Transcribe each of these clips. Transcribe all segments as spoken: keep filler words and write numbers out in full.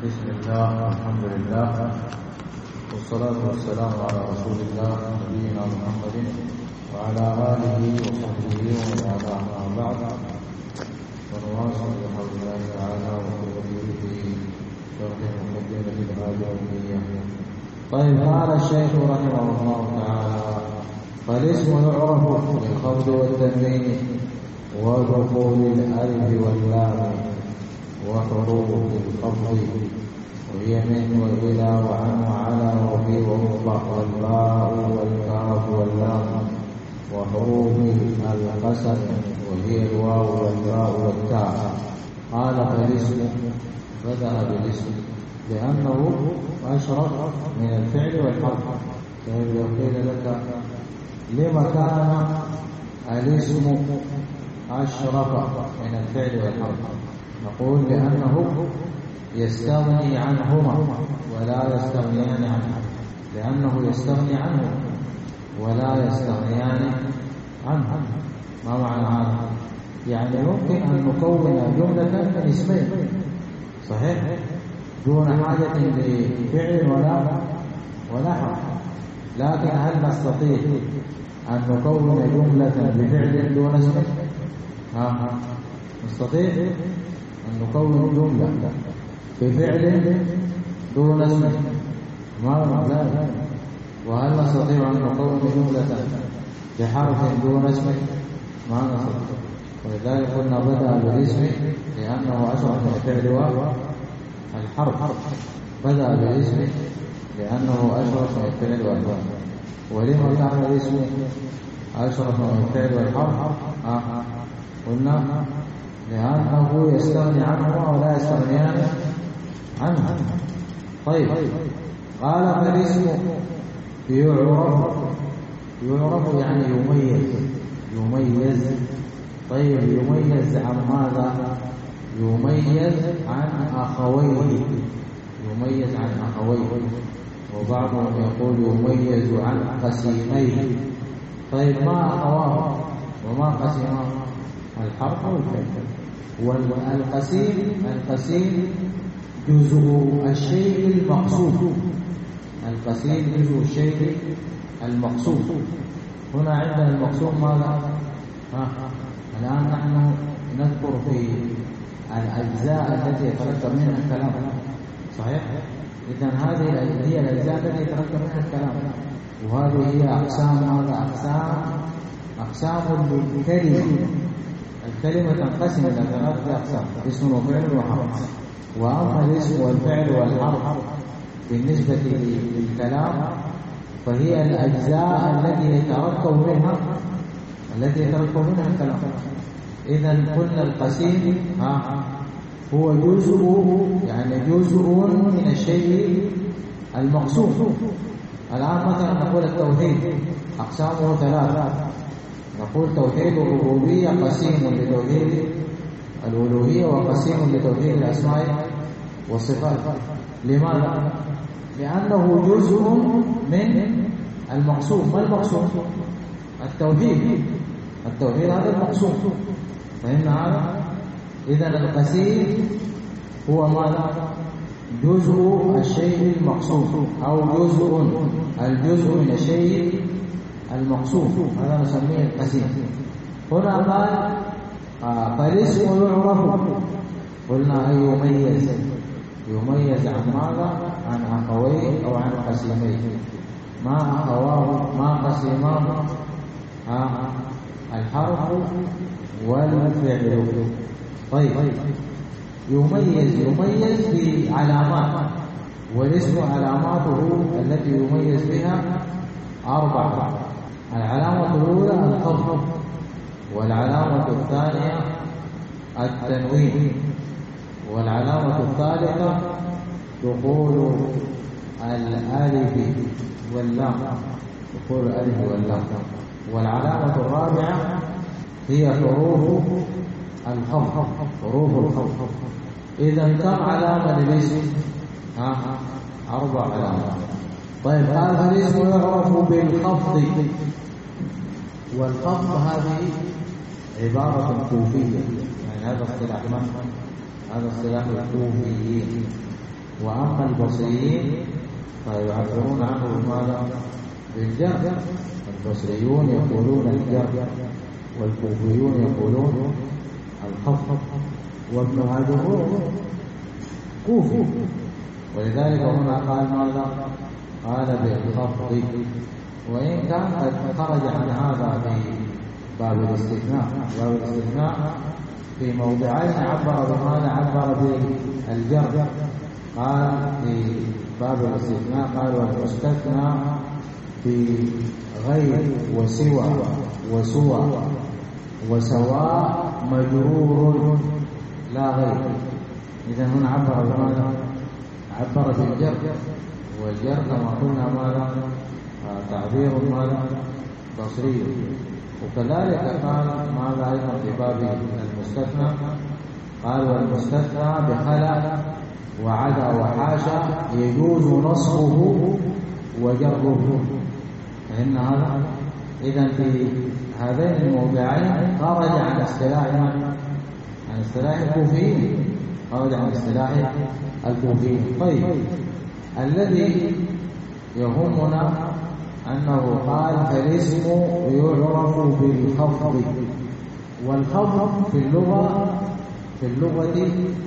بسم الله والحمد لله والصلاة والسلام على رسول الله نبينا محمد وعلى آله وصحبه ومن والاه أما بعد ونواصل بحول الله تعالى وقوته في شرح مقدمة الهاجرية. طيب، قال الشيخ رحمه الله تعالى: فالاسم يعرف بالخفض والتنوين ودخول الألف واللام وحروف الخفض وهي من وإلى وعن وعلى وفي ومطلق والباء والكاف واللام وحروف القسم وهي الواو والباء والتاء. قال: فالاسم بدأ بالاسم لأنه أشرف من الفعل والحرف. طيب، لو قيل لك لما كان الاسم أشرف من الفعل والحرف، نقول لأنه يستغني عنهما ولا يستغنيان عنه، لأنه يستغني عنه ولا يستغنيان عنه. ما معنى هذا؟ يعني يمكن أن نكون جملة من اسمين صحيح دون حاجة لفعل ولا ولا حرف، لكن هل نستطيع أن نكون جملة بفعل دون اسم؟ ها نستطيع أن نكون جملة بفعل دون اسم؟ ما لا. وهل نستطيع أن نكون جملة بحرف دون اسم؟ ما نستطيع. ولذلك قلنا بدأ بالاسم لأنه أشرف من الفعل والحرف. بدأ بالاسم لأنه أشرف من الفعل والحرف. ولما كان الاسم أشرف من الفعل والحرف؟ آه. قلنا لأنه يستغني عنه ولا يستغنيان عنه. طيب، قال: فالاسم يعرف يعرف يعني يميز يميز طيب، يميز عن ماذا؟ يميز عن أخويه يميز عن أخويه وبعضهم يقول يميز عن قسيميه. طيب، ما أخواه وما قسيماه؟ الحرف والفعل. والقسيم القسيم جزء الشيء المقصود. القسيم جزء الشيء المقصود. هنا عندنا المقصود ماذا؟ ها الآن نحن نذكر في الأجزاء التي يتركب منها الكلام صحيح؟ إذن هذه هي الأجزاء التي يتركب منها الكلام، وهذه هي أقسام هذا أقسام أقسام للكلمة. الكلمة تنقسم إلى ثلاثة أقسام: اسم وفعل وحرف. وأما الاسم والفعل والحرف بالنسبة للكلام فهي الأجزاء التي يتركب منها التي يتركب منها الكلام. إذن قلنا القسيم ها هو جزء يعني جزء من الشيء المقسوم. الآن مثلا نقول التوحيد أقسامه ثلاثة. نقول توحيد الربوبية قسيم لتوحيد الألوهية وقسيم لتوحيد الأسماء والصفات. لماذا؟ لأنه جزء من المقسوم. ما المقسوم؟ التوحيد. التوحيد هذا المقسوم. فهمنا هذا؟ إذن القسيم هو ماذا؟ جزء الشيء المقسوم أو جزء الجزء من الشيء المقسوم، هذا نسميه القسيم. هنا قال: آه فالاسم يعرف. قلنا أي يميز يميز عن ماذا؟ عن أخويه أو عن قسيميه. ما أخواه ما قسيماه؟ آه الحرف والفعل. طيب، يميز يميز بعلامات، والاسم علاماته التي يميز بها أربعة. العلامة الأولى الخفض، والعلامة الثانية التنوين، والعلامة الثالثة دخول الألف واللام دخول الألف واللام والعلامة الرابعة هي حروف الخفض حروف الخفض. إذا كم علامة للاسم؟ ها أربع علامات. طيب، قال: فالاسم يعرف بالخفض. والخفض هذه عبارة كوفية، يعني هذا اصطلاح من؟ هذا اصطلاح الكوفيين. وأما البصريين فيعبرون عنه بماذا؟ بالجر. البصريون يقولون الجر والكوفيون يقولون الخفض، وابن هاجر كوفي، ولذلك هنا قال ماذا؟ قال بالخفض، وإن كان قد خرج عن هذا في باب الاستثناء. باب الاستثناء في موضعين عبر بماذا؟ عبر بالجر. قال في باب الاستثناء قال والمستثنى في غير وسوى وسوى وسواء مجرور لا غير. إذا هنا عبر بماذا؟ عبر بالجر، والجر كما قلنا ماذا؟ تعبير ماذا؟ بصري. وكذلك قال ماذا أيضا في باب المستثنى؟ قال والمستثنى بخلا وعدا وحاشا يجوز نصبه وجره. فإن هذا إذا في هذين الموضعين خرج عن اصطلاح عن اصطلاح الكوفيين، خرج عن اصطلاح الكوفيين. طيب، الذي يهمنا أنه قال فالاسم يعرف بالخفض، والخفض في اللغة في اللغة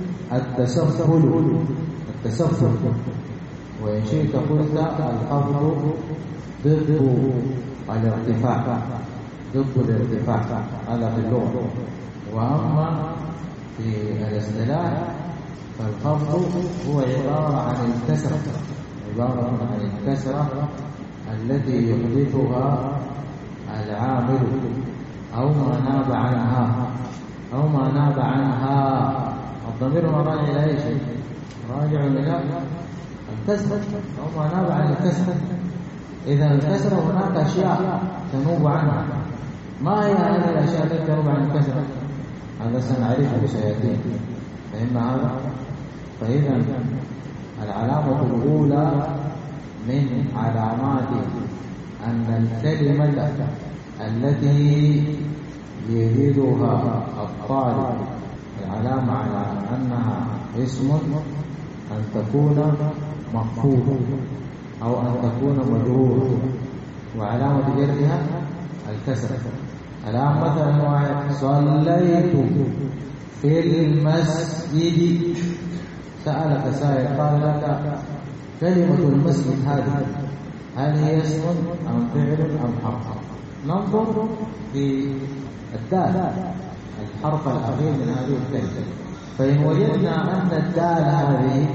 التسفل التسفل وإن شئت قلت الخفض ضد الارتفاع، ضد الارتفاع، هذا في اللغة. وأما في الاصطلاح فالخفض هو عبارة عن الكسرة، عبارة عن الكسرة التي يحدثها العامل أو ما ناب عنها أو ما ناب عنها. الضمير ما راجع إلى أي شيء؟ راجع إلى الكسرة أو ما ناب عن الكسرة. إذا الكسرة هناك أشياء تنوب عنها. ما هي هذه الأشياء التي تنوب عن الكسرة؟ هذا سنعرفه سيأتي. فإن هذا فإذا العلامة الأولى من علامات أن الكلمة التي يريدها الطالب العلامة على أنها اسم أن تكون مخفوضة أو أن تكون مجرورة، وعلامة جرها الكسرة. الآن مثلا واحد صليت في المسجد، سألك سائل قال لك كلمة المسجد هذه هل هي اسم أم فعل أم حرف؟ ننظر في الدال، الحرف الأخير من هذه الكلمة، فإن وجدنا أن الدال هذه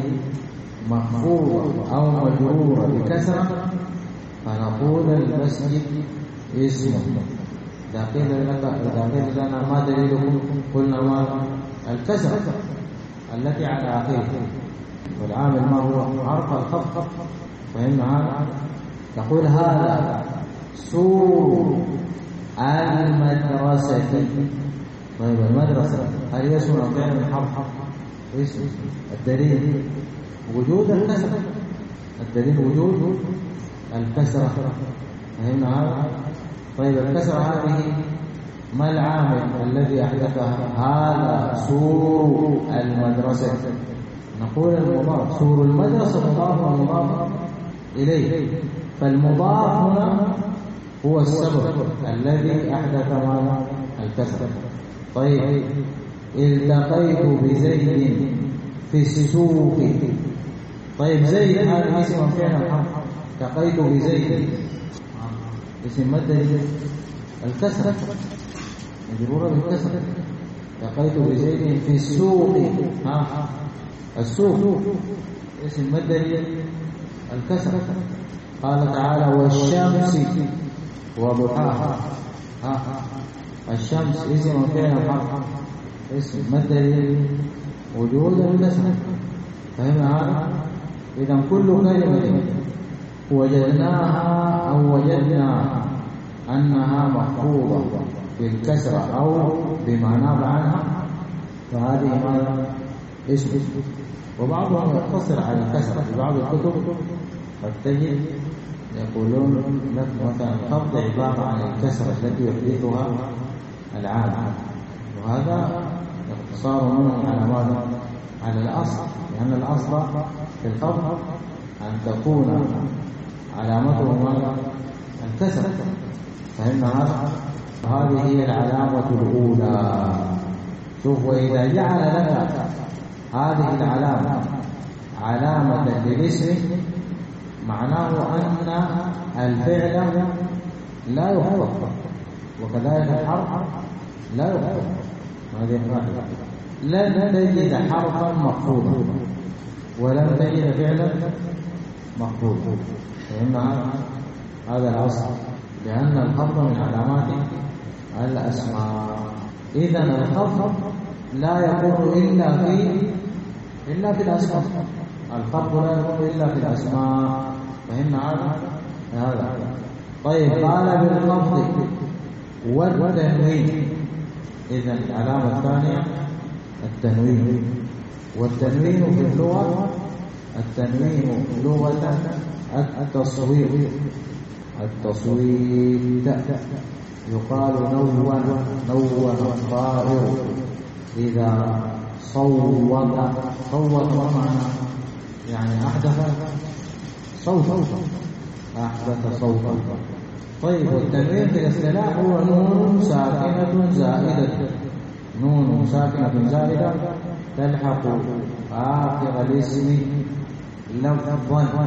مخفوضة أو مجرورة بكسرة فنقول المسجد اسم. إذا قيل لك إذا قيل لنا ما دليلكم؟ قلنا ما الكسرة التي على آخره، والعامل ما هو؟ حرف الخفض. فإن هذا تقول هذا سور المدرسة. طيب المدرسة هل اسم أو فعل حرف؟ اسم. الدليل وجود الكسرة، الدليل وجود الكسرة. فهمنا هذا؟ طيب الكسرة هذه ما العامل الذي أحدثها؟ هذا سور المدرسة. نقول المضاف، سور المدرسة مضاف ومضاف إليه، فالمضاف هنا هو السبب الذي أحدث ماذا؟ الكسرة. طيب التقيت بزيد في السوق. طيب زيد هذا اسم فعل حرف، التقيت بزيد اسم مد الكسرة مجرورة بالكسرة. التقيت بزيد في السوق، ها السوق اسم مد الكسرة. قال تعالى والشمس وضحاها، ها الشمس اسم فعل حرف، اسم مد وجود الكسرة. فهم هذا؟ إذا كل كلمة وجدناها أو وجدنا أنها مخفوضة بالكسرة أو بما ناب عنها فهذه ماذا؟ اسم. وبعضهم يقتصر على الكسرة. في بعض الكتب قد تجد يقولون لك مثلا الخفض عبارة عن الكسرة التي يحدثها العامل، وهذا اقتصار منه على ماذا؟ على الأصل، لأن الأصل في الخفض أن تكون علامته ماذا؟ الكسر. فإن هذه هي العلامة الأولى. شوف، وإذا جعل لك هذه العلامة علامة للاسم معناه أن الفعل لا يخفض، وكذلك الحرف لا يخفض. هذه واحدة. لن تجد حرفا مخفوضا ولن تجد فعلا مخفوضا. فإن هذا الأصل، لأن الخفض من علامات الأسماء. إذن الخفض لا يكون إلا في إلا في الأسماء. الخفض لا يكون إلا في الأسماء. فإن هذا هذا طيب. قال بالخفض والتنوين. إذن العلامة الثانية التنوين. والتنوين في اللغة، التنوين لغة التصوير. التصويت يقال نون نون الطائر إذا صوت. صوت ومعنى يعني أحدث صوتا، أحدث صوتا. طيب، والتنوين في الاصطلاح هو نون ساكنة زائدة. نون ساكنة زائدة تلحق آخر الاسم لفظا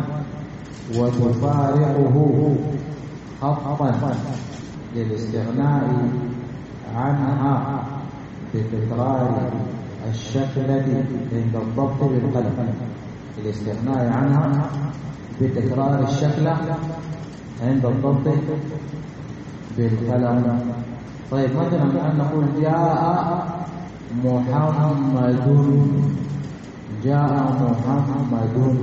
وتفارقه خطا للاستغناء عنها بتكرار الشكلة عند الضبط بالقلم. الاستغناء عنها بتكرار الشكلة عند الضبط بالقلم. طيب، مثلا أن نقول جاء محمد. جاء محمد.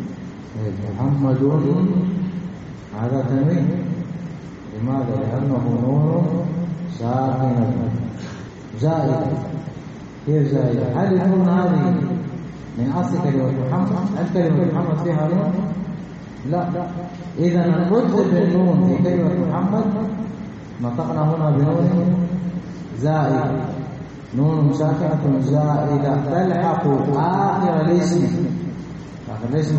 محمد هذا تنوين. لماذا؟ لأنه نون ساكنة زائدة. كيف زائدة؟ هل النون هذه من أصل كلمة محمد؟ هل كلمة محمد فيها نون؟ لا. إذا نرتب النون في كلمة محمد نطقنا هنا بنون زائدة. نون ساكنة زائدة تلحق آخر الاسم. آخر الاسم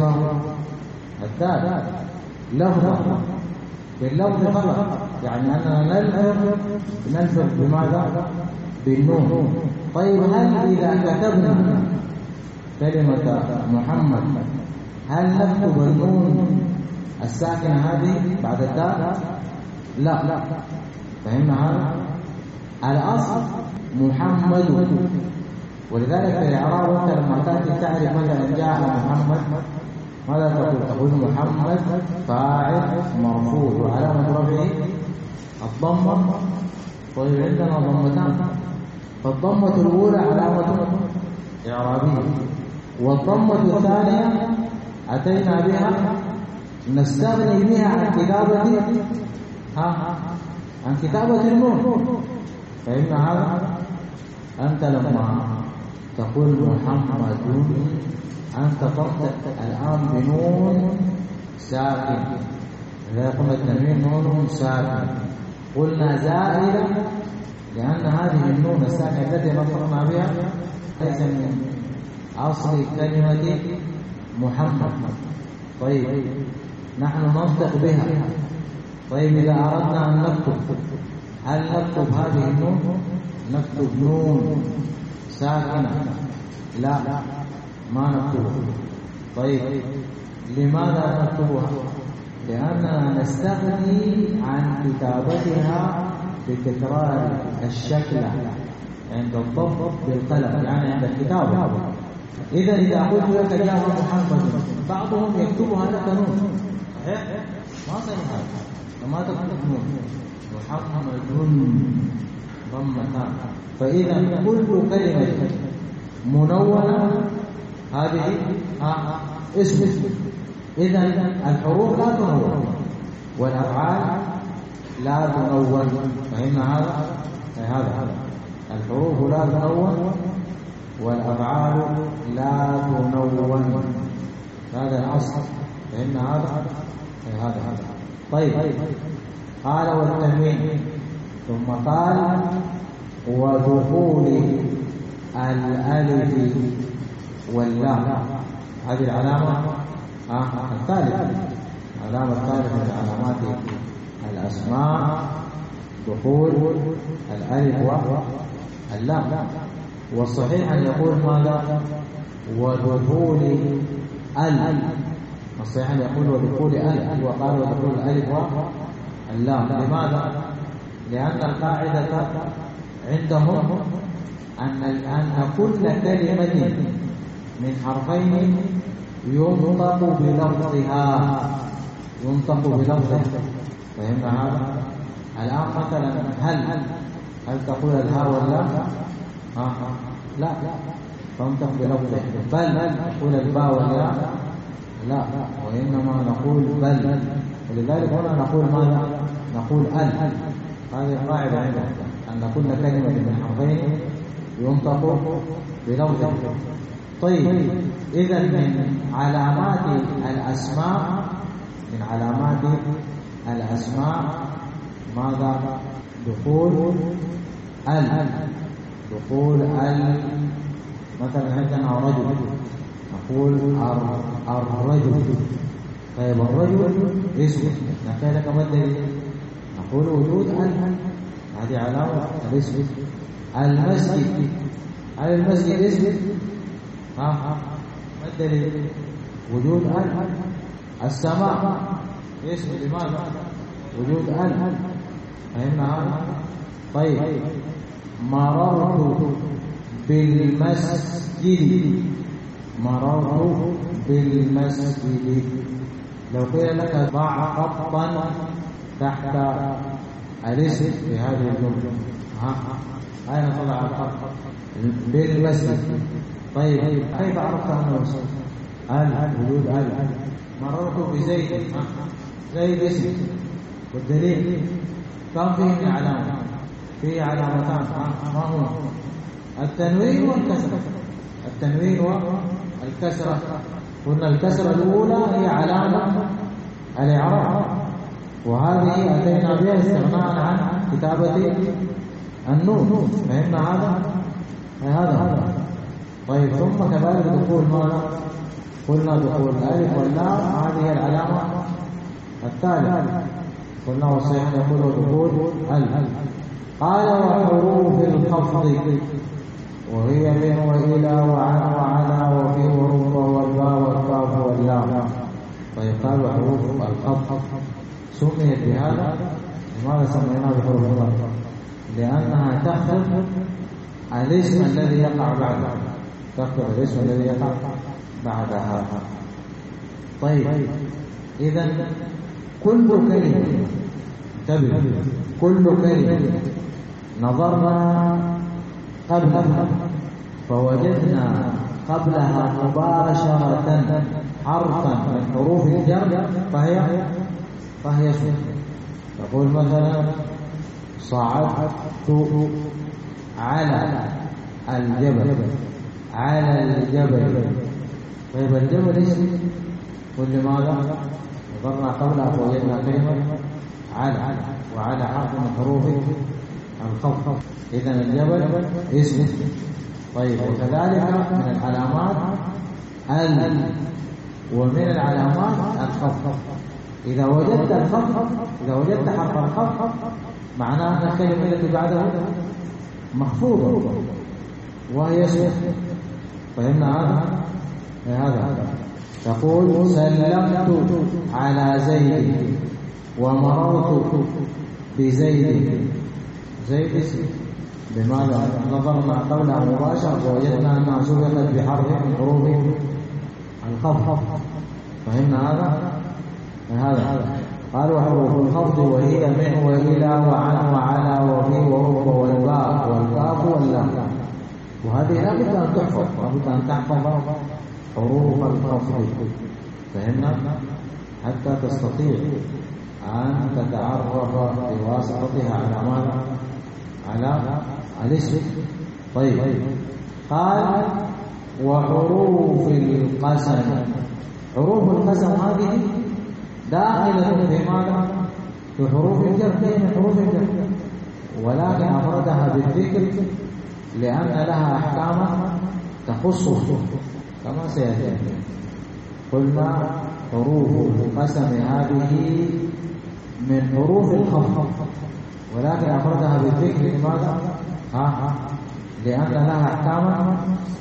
الدال لفظا. باللفظ فقط، يعني أننا نلفظ نلفظ بماذا؟ بالنون. طيب، هل إذا كتبنا كلمة محمد هل نكتب النون الساكنة هذه بعد الدال؟ لا لا. فهمنا هذا؟ الأصل محمد. ولذلك في الإعراب أنت لما تأتي تعرف مثلا جاء محمد ماذا تقول؟ تقول محمد فاعل مرفوع وعلامة رفعه الضمة. طيب، عندنا ضمتان، فالضمة الأولى علامة إعرابية، والضمة الثانية أتينا بها نستغني بها عن كتابة ها عن كتابة النون. فإن هذا أنت لما تقول محمد أنت تنطق الآن بنون ساكن. إذا قلنا التنوين نون ساكن قلنا زائدة، لأن هذه النون الساكنة التي نطقنا بها ليس من أصل كلمة محمد. طيب، نحن ننطق بها. طيب، إذا أردنا أن نكتب هل نكتب هذه النون؟ نكتب نون ساكنة؟ لا، ما نكتبها. طيب، لماذا نكتبها؟ لأننا نستغني عن كتابتها بتكرار الشكل عند الضبط بالقلم، يعني عند الكتابة. إذا إذا قلت لك جاء محمد بعضهم يكتبها لك نون، صحيح؟ ما صحيح هذا، فما تكتب نون. محمد ضمتان. فإذا كل كلمة منونة هذه ها اسم. إذا الحروف لا تنون والأفعال لا تنون. فإن هذا هذا الحروف لا تنون والأفعال لا تنون. هذا الأصل. فإن هذا هذا هذا طيب. قال والتنوين، ثم قال ودخول الألف واللام. هذه العلامة آه الثالثة. العلامة الثالثة من علامات الأسماء دخول الألف واللام. والصحيح أن يقول ماذا؟ ودخول ال. الصحيح أن يقول ودخول ال، وقال ودخول الألف واللام. لماذا؟ لأن القاعدة عندهم أن أن كل كلمة من حرفين ينطق بلفظها، ينطق بلفظها. فهمنا هذا؟ الآن مثلا هل هل تقول الها واللام؟ آه. لا، تنطق بلفظها. بل تقول الباء والياء؟ لا، وإنما نقول بل. ولذلك هنا نقول ماذا؟ نقول ال. هذه القاعدة عندنا أن كل كلمة من حرفين ينطق بلفظها. طيب، إذا من علامات الأسماء من علامات الأسماء ماذا؟ دخول ال. دخول ال. مثلا عندنا رجل، نقول الرجل. طيب الرجل اسم، نحكي لك ما الدليل؟ نقول وجود ال، هذه علامة الاسم. المسجد، هل المسجد اسم؟ ها ما الدليل؟ وجود ال. السماء اسم، لماذا؟ وجود ال. فهمنا هذا؟ طيب، مررت بالمسجد، مررت بالمسجد. لو قيل لك ضع خطا تحت الاسم في هذه الجملة، ها أين تضع الخط؟ بالمسجد. طيب، كيف عرفت أنه اسم؟ ال، وجود ال. مررت بزيد، زيد اسم، والدليل كم فيه من علامة؟ فيه علامتان، ما هو؟ التنوين والكسرة. التنوين والكسرة. قلنا الكسرة الأولى هي علامة الإعراب، وهذه أتينا بها استغناء عن كتابة النون. فهمنا هذا؟ هذا. طيب، ثم كذلك دخول ماذا؟ قلنا دخول الألف واللام، هذه العلامة الثالثة. قلنا والصحيح يقول دخول ال. قال وحروف الخفض، وهي من وإلى وعن وعلى وفي ورب والباء والكاف واللام. طيب، قال وحروف الخفض سميت بهذا. لماذا سميناها بحروف الخفض؟ لأنها تخفض الاسم الذي يقع بعدها، تخفض الاسم الذي يقع بعدها. طيب، إذا كل كلمة، انتبه، كل كلمة نظرنا قبلها فوجدنا قبلها مباشرة حرفا من حروف الجر فهي فهي اسم. تقول مثلا صعدت على الجبل، على الجبل. طيب، الجبل اسم، ولماذا؟ نظرنا قبلها فوجدنا كلمة على، وعلى حرف من حروف الخفض. إذن الجبل اسم. طيب، وكذلك من العلامات ال، ومن العلامات الخفض. إذا وجدت الخفض، إذا وجدت حرف الخفض، معناه أن الكلمة التي بعده محفوظة وهي اسم. فهمنا هذا؟ هذا تقول سلمت على زيد ومررت بزيد. زيد اسم، لماذا؟ نظرنا قولها مباشرة ووجدنا أنها سبقت بحرف من حروف الخفض. فهمنا هذا؟ هذا قال وحروف الخفض وهي من وإلى وعن وعلى وفي ورب والباء والكاف واللام. وهذه لا بد أن تحفظ، لا بد أن تحفظ حروف الخفض. فهمنا؟ حتى تستطيع أن تتعرف بواسطتها على ماذا؟ على الاسم. طيب، قال وحروف القسم. حروف القسم هذه داخلة في ماذا؟ في حروف الجر، من حروف الجر، ولكن أفردها بالذكر لأن لها أحكاما تخصه كما سيأتي. قلنا حروف القسم هذه من حروف الخفض، ولكن أفردها بالذكر لماذا؟ ها لأن لها أحكاما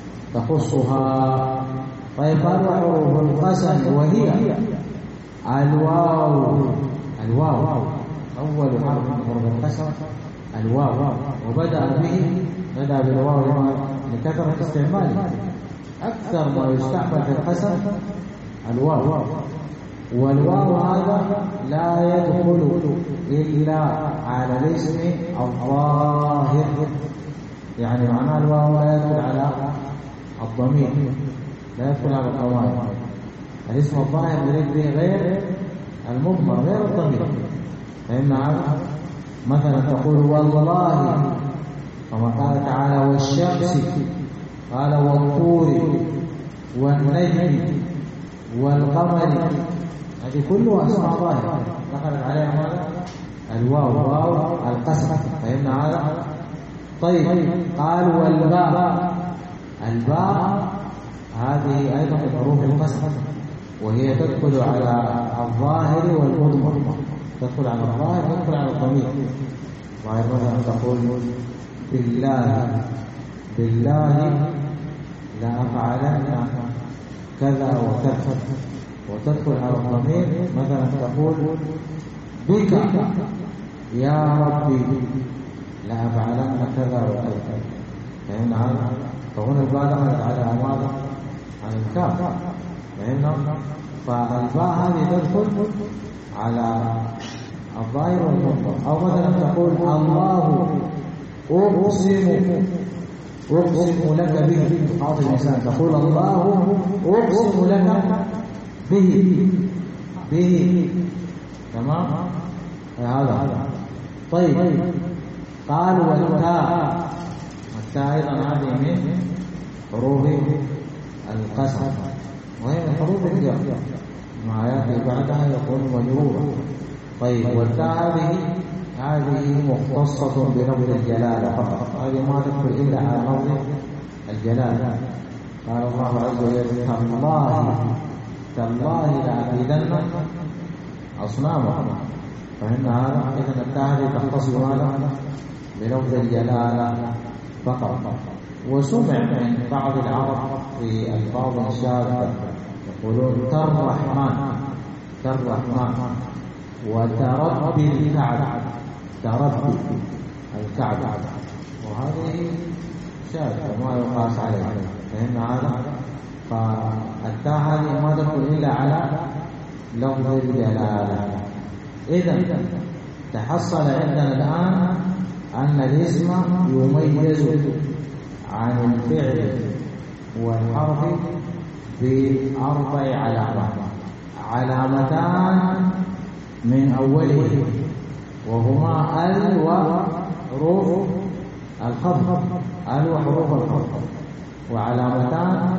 تخصها. طيب قالوا حروف القسم وهي الواو، الواو أول حرف من حروف القسم الواو، وبدأ به بدأ بالواو لكثرة استعماله، أكثر ما يستعمل في القسم الواو، والواو هذا لا يدخل إلا على الاسم الظاهر، يعني معناه الواو لا يدخل على الضمير، لا يدخل على الضمائر. الاسم الظاهر يريد به غير المضمر غير الضمير. فإن هذا مثلا تقول والله، كما قال تعالى والشمس، قال والطور والنجم والقمر، هذه كلها أسماء ظاهرة دخلت عليها ماذا؟ الواو، واو القسم. فإن هذا طيب. قال والباء، الباء هذه أيضا من حروف القسم، وهي تدخل على الظاهر والمضمر، تدخل على الظاهر وتدخل على الضمير. ظاهر مثلا تقول بالله، بالله لا أفعلن كذا وكذا، وتدخل على الضمير. مثلا تقول بك يا ربي لا أفعلن كذا وكذا، فإن هذا فهنا الباء دخلت على ماذا؟ على الكاف، فإن فالباء هذه تدخل على الظاهر والمضمر. أو مثلا تقول الله أقسم، أقسم لك به، تعطي الإنسان تقول الله أقسم لك به، به تمام هذا. طيب قالوا والتاء، التاء أيضا هذه من حروف القسم، وهي من حروف الجر، مع يأتي بعدها يكون مجرورا. طيب والتاء هذه هذه مختصة بلفظ الجلالة فقط، هذه ما تدخل إلا على لفظ الجلالة. قال الله عز وجل تالله، تالله لأكيدن أصنامكم، فإن هذا إذن التاء هذه تختص بلفظ الجلالة فقط. وسمع من بعض العرب في ألفاظ شاذة يقولون كالرحمن، كالرحمن، وتربي الكعب، تربي الكعب، وهذه شاذة ما يقاس عليها. فإن هذا فالتاء هذه ما تدخل إلا على لفظ الجلالة. إذن تحصل عندنا الآن أن الاسم يميز عن الفعل والحرف بأربع علامات، علامتان من أوله وهما ال وحروف الخفض، ال وحروف الخفض، وعلامتان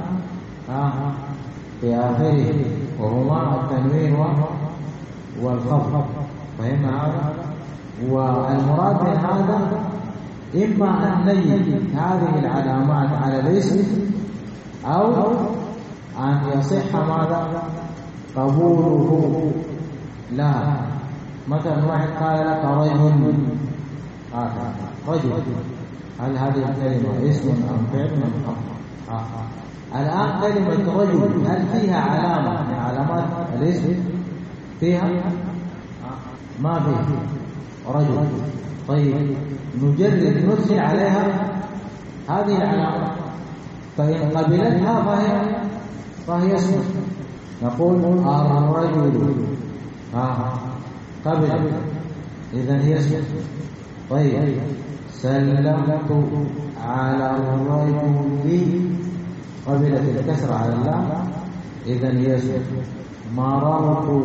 في آخره وهما التنوين والخفض. فإن هذا والمراد من هذا إما أن نجد هذه العلامات على الاسم، أو أن يصح ماذا؟ قبوله لها. مثلا واحد قال لك رجل، آه رجل، هل هذه الكلمة اسم أم فعل أم خبر؟ آه. الآن كلمة رجل هل فيها علامة من علامات الاسم؟ فيها؟ آه. ما فيها رجل. طيب نجرد ندخل عليها هذه العلامة، فإن قبلتها فهي فهي اسم، نقول الرجل آه قبل، إذن هي اسم. طيب سلمت على الرجل، قبلت الكسر على اللام، إذن هي اسم. مررت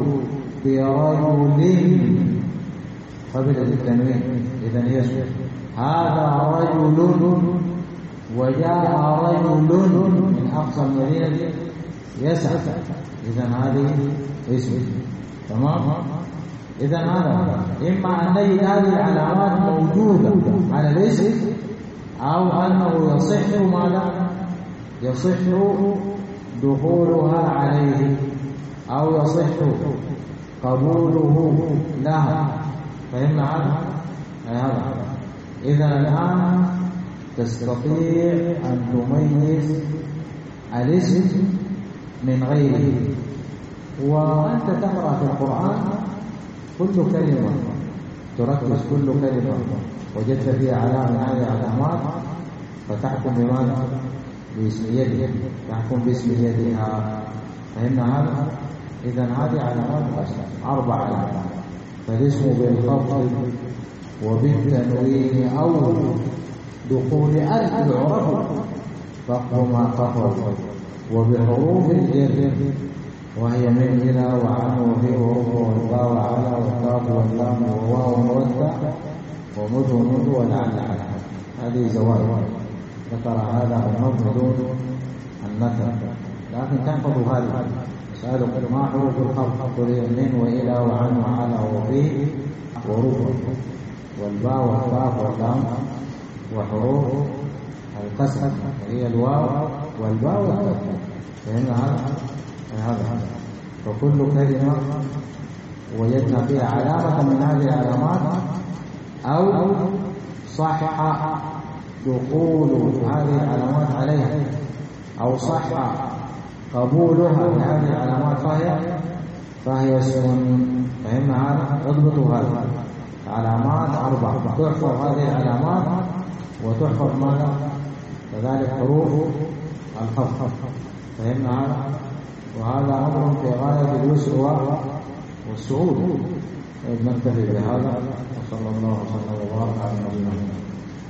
برجل، قبلت التنوين، إذن هي اسم. هذا رجل، وجاء رجل من أقصى المدينة يسعى، إذن هذه اسم. تمام. إذن هذا إما أن نجد هذه العلامات موجودة على الاسم، أو أنه يصح ماذا؟ يصح دخولها عليه أو يصح قبوله لها. فهمنا هذا؟ هذا إذا الآن تستطيع أن تميز الاسم من غيره. وأنت تقرأ في القرآن كل كلمة تركز كل كلمة وجدت فيها علامة من هذه العلامات فتحكم بماذا؟ باسميتها، تحكم باسميتها. فهمنا هذا؟ إذا هذه علامات أربع علامات. فالاسم بالخفض وبالتنوين أو دخول ألف العرب فقه ما خفض، وبحروف الجر وهي من إلى وعن وفي حروف والباء وعلى والكاف واللام وواو والتاء ومذ ومذ ولعل. هذه زوائد ذكر هذا النظم دون النثر، لكن تنقض هذه. سألك ما حروف الخفض؟ من وإلى وعن وعلى وفي ورفع والباء والكاف واللام وحروف القسم هي الواو والباء والكاف. فهمنا هذا؟ هذا فكل كلمة وجدنا فيها علامة من هذه العلامات أو صح دخول هذه العلامات عليها أو صح قبولها لهذه العلامات فهي فهي اسم. فهمنا هذا؟ اضبطوا هذه علامات أربعة تحفظ هذه العلامات وتحفظ ماذا؟ كذلك حروف الخفض. فهمنا هذا؟ وهذا أمر في غاية اليسر والسعود. نكتفي بهذا وصلى الله وسلم وبارك على نبينا محمد.